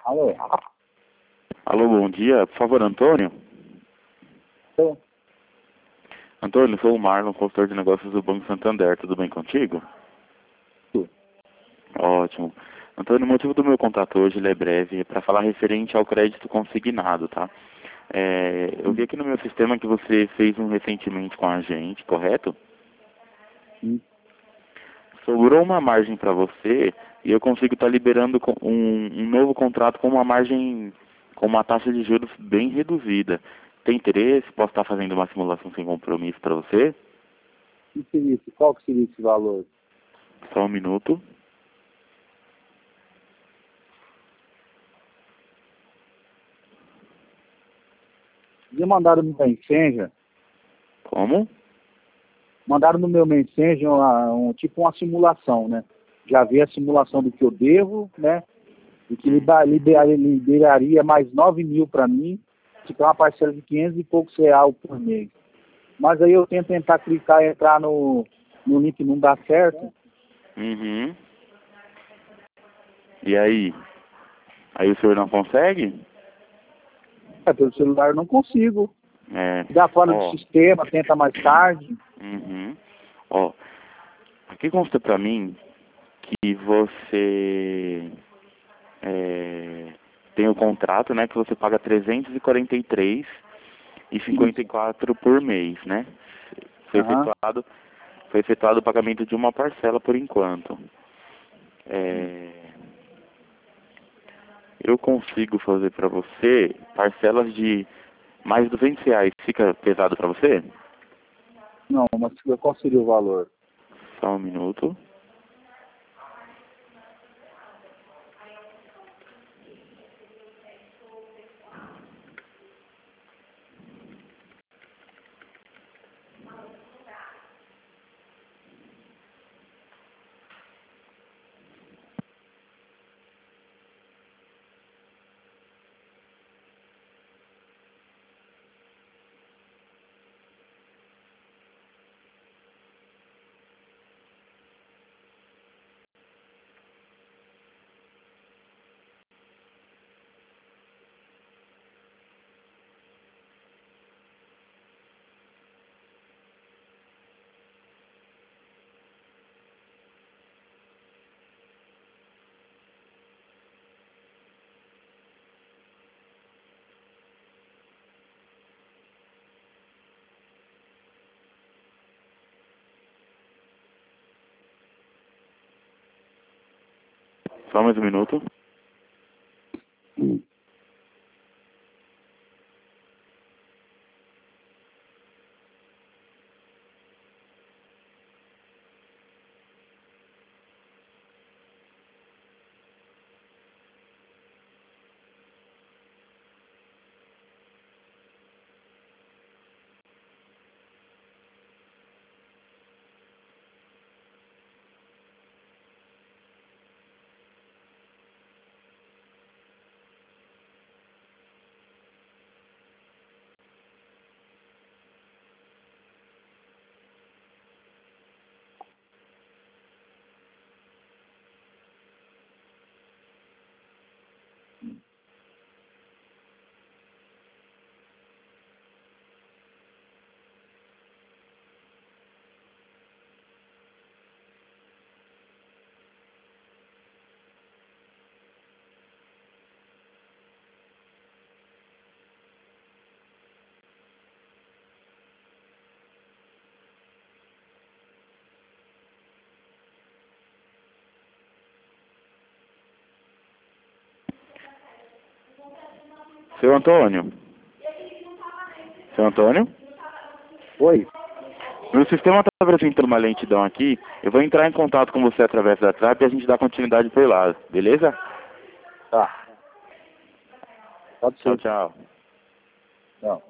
Alô? Alô, bom dia. Por favor, Antônio? Tô. Antônio, sou o Marlon, consultor de negócios do Banco Santander. Tudo bem contigo? Tudo. Ótimo. Antônio, o motivo do meu contato hoje ele é breve, é para falar referente ao crédito consignado, tá? Eu vi aqui no meu sistema que você fez um recentemente com a gente, correto? Sim. Sobrou uma margem para você e eu consigo estar liberando um novo contrato com uma margem, com uma taxa de juros bem reduzida. Tem interesse? Posso estar fazendo uma simulação sem compromisso para você? Que seria isso? Qual que seria esse valor? Só um minuto. Me mandaram no Messenger, Como? mandaram no meu Messenger tipo uma simulação, né? Já vi a simulação do que eu devo, né? E que liberaria mais 9 mil para mim, que é uma parcela de 500 e poucos reais por mês. Mas aí eu tento tentar clicar e entrar no link, não dá certo. Uhum. E aí? Aí o senhor não consegue? Pelo celular eu não consigo. É. Dá fora do Ó. sistema, tenta mais tarde. Uhum. Ó. Aqui consta pra mim que você tem o contrato, né, que você paga 343,54 por mês, né? Foi Aham. efetuado, foi efetuado o pagamento de uma parcela por enquanto. Eu consigo fazer para você parcelas de mais R$ 200. Fica pesado para você? Não, mas qual seria o valor? Só um minuto. Só mais um minuto. Seu Antônio? Seu Antônio? Oi? Meu sistema está apresentando uma lentidão aqui. Eu vou entrar em contato com você através da WhatsApp e a gente dá continuidade por lá, beleza? Tá. Pode Tchau, ser. tchau. Não.